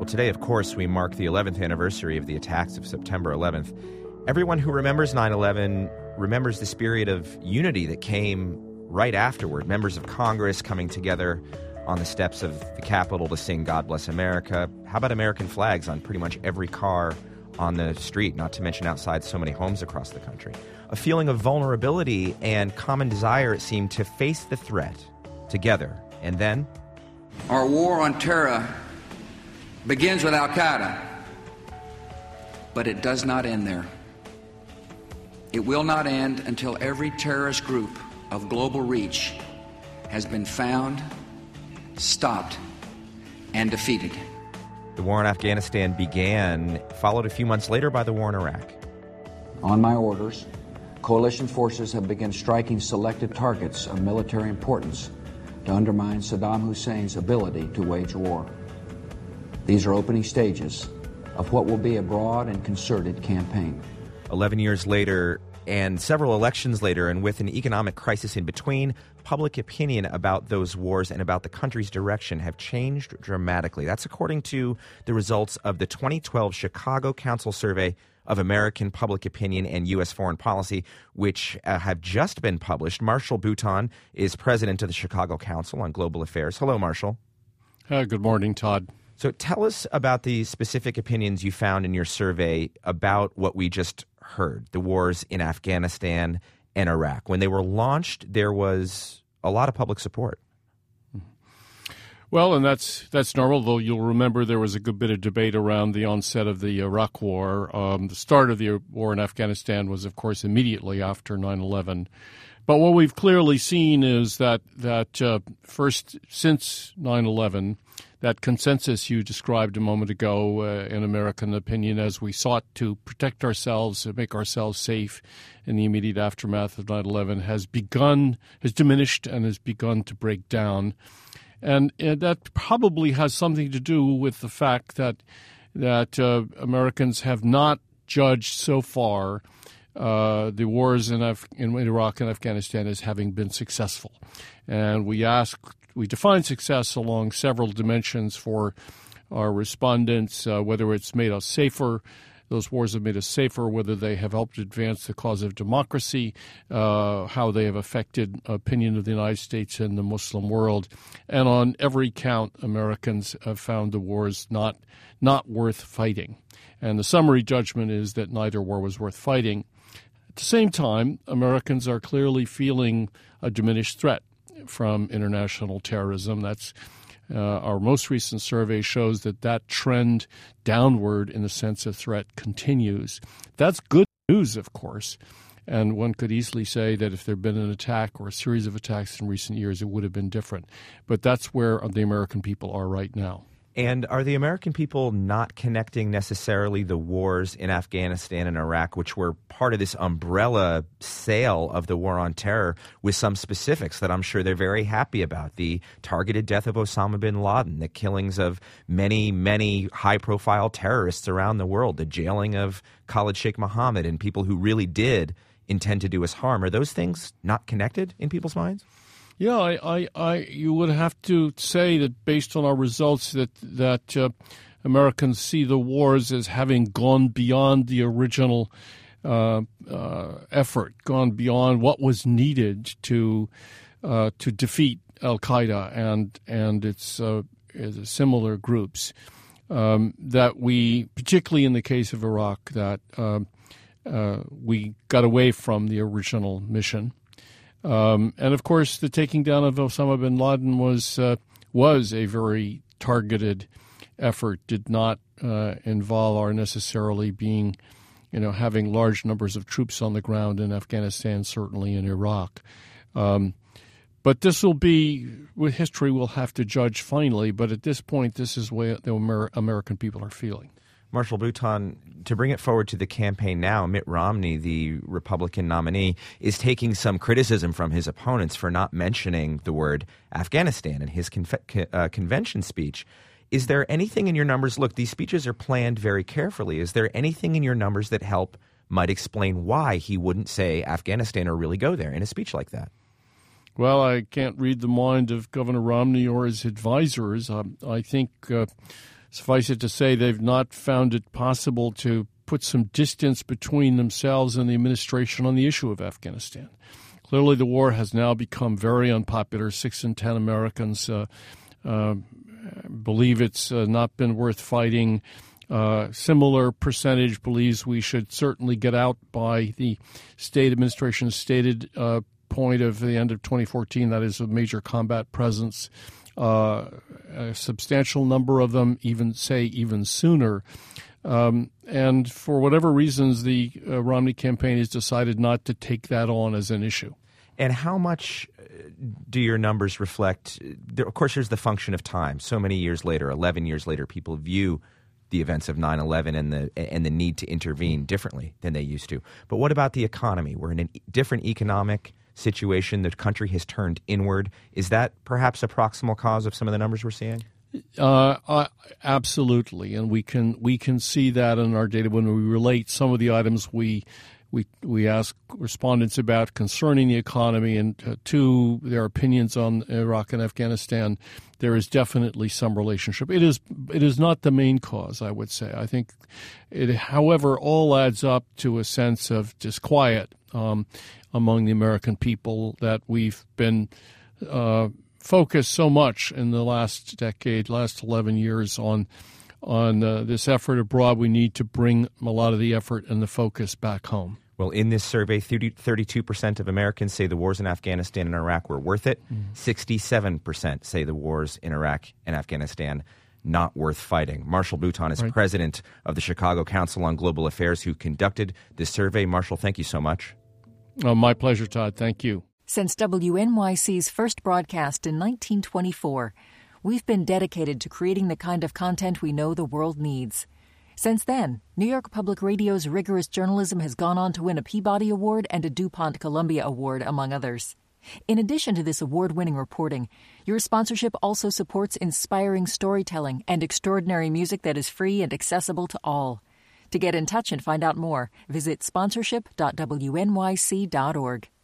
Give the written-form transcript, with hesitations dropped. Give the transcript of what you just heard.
Well, today, of course, we mark the 11th anniversary of the attacks of September 11th. Everyone who remembers 9/11 remembers the spirit of unity that came right afterward. Members of Congress coming together on the steps of the Capitol to sing God Bless America. How about American flags on pretty much every car on the street, not to mention outside so many homes across the country? A feeling of vulnerability and common desire, it seemed, to face the threat together. And then our war on terror begins with Al-Qaeda, but it does not end there. It will not end until every terrorist group of global reach has been found, stopped, and defeated. The war in Afghanistan began, followed a few months later by the war in Iraq. On my orders, coalition forces have begun striking selected targets of military importance to undermine Saddam Hussein's ability to wage war. These are opening stages of what will be a broad and concerted campaign. 11 years later, and several elections later, and with an economic crisis in between, public opinion about those wars and about the country's direction have changed dramatically. That's according to the results of the 2012 Chicago Council Survey of American Public Opinion and U.S. Foreign Policy, which have just been published. Marshall Bouton is president of the Chicago Council on Global Affairs. Hello, Marshall. Good morning, Todd. So tell us about the specific opinions you found in your survey about what we just heard, the wars in Afghanistan and Iraq. When they were launched, there was a lot of public support. Well, and that's normal, though you'll remember there was a good bit of debate around the onset of the Iraq War. The start of the war in Afghanistan was, of course, immediately after 9/11. But what we've clearly seen is that first, since 9/11, that consensus you described a moment ago in American opinion as we sought to protect ourselves and make ourselves safe in the immediate aftermath of 9/11 has diminished and has begun to break down. And that probably has something to do with the fact that Americans have not judged so far the wars in Iraq and Afghanistan as having been successful. And we define success along several dimensions for our respondents, whether it's made us safer, those wars have made us safer, whether they have helped advance the cause of democracy, how they have affected opinion of the United States and the Muslim world. And on every count, Americans have found the wars not worth fighting. And the summary judgment is that neither war was worth fighting. At the same time, Americans are clearly feeling a diminished threat from international terrorism. That's our most recent survey shows that trend downward in the sense of threat continues. That's good news, of course. And one could easily say that if there had been an attack or a series of attacks in recent years, it would have been different. But that's where the American people are right now. And are the American people not connecting necessarily the wars in Afghanistan and Iraq, which were part of this umbrella sale of the war on terror, with some specifics that I'm sure they're very happy about? The targeted death of Osama bin Laden, the killings of many, many high-profile terrorists around the world, the jailing of Khalid Sheikh Mohammed and people who really did intend to do us harm. Are those things not connected in people's minds? Yeah, you would have to say that based on our results that Americans see the wars as having gone beyond the original effort, gone beyond what was needed to defeat Al-Qaeda and its similar groups. That we, particularly in the case of Iraq, that we got away from the original mission. And of course, the taking down of Osama bin Laden was a very targeted effort. Did not involve our necessarily being, having large numbers of troops on the ground in Afghanistan, certainly in Iraq. But this will be, with history, we'll have to judge finally. But at this point, this is what the American people are feeling. Marshall Bouton, to bring it forward to the campaign now, Mitt Romney, the Republican nominee, is taking some criticism from his opponents for not mentioning the word Afghanistan in his convention speech. Is there anything in your numbers? Look, these speeches are planned very carefully. Is there anything in your numbers that might explain why he wouldn't say Afghanistan or really go there in a speech like that? Well, I can't read the mind of Governor Romney or his advisors. I think Suffice it to say, they've not found it possible to put some distance between themselves and the administration on the issue of Afghanistan. Clearly, the war has now become very unpopular. 6 in 10 Americans believe it's not been worth fighting. Similar percentage believes we should certainly get out by the state administration's stated point of the end of 2014, that is a major combat presence. A substantial number of them even sooner. And for whatever reasons, the Romney campaign has decided not to take that on as an issue. And how much do your numbers reflect? Of course, there's the function of time. So many years later, 11 years later, people view the events of 9/11 and the need to intervene differently than they used to. But what about the economy? We're in a different economic situation. The country has turned inward. Is that perhaps a proximal cause of some of the numbers we're seeing? Absolutely, and we can see that in our data when we relate some of the items we ask respondents about concerning the economy and to their opinions on Iraq and Afghanistan. There is definitely some relationship. It is not the main cause, I would say. I think it, however, all adds up to a sense of disquiet among the American people that we've been focused so much in the last decade, last 11 years on this effort abroad. We need to bring a lot of the effort and the focus back home. Well, in this survey, 32% of Americans say the wars in Afghanistan and Iraq were worth it. 67% say the wars in Iraq and Afghanistan not worth fighting. Marshall Bouton is president of the Chicago Council on Global Affairs, who conducted this survey. Marshall, thank you so much. My pleasure, Todd. Thank you. Since WNYC's first broadcast in 1924, we've been dedicated to creating the kind of content we know the world needs. Since then, New York Public Radio's rigorous journalism has gone on to win a Peabody Award and a DuPont Columbia Award, among others. In addition to this award-winning reporting, your sponsorship also supports inspiring storytelling and extraordinary music that is free and accessible to all. To get in touch and find out more, visit sponsorship.wnyc.org.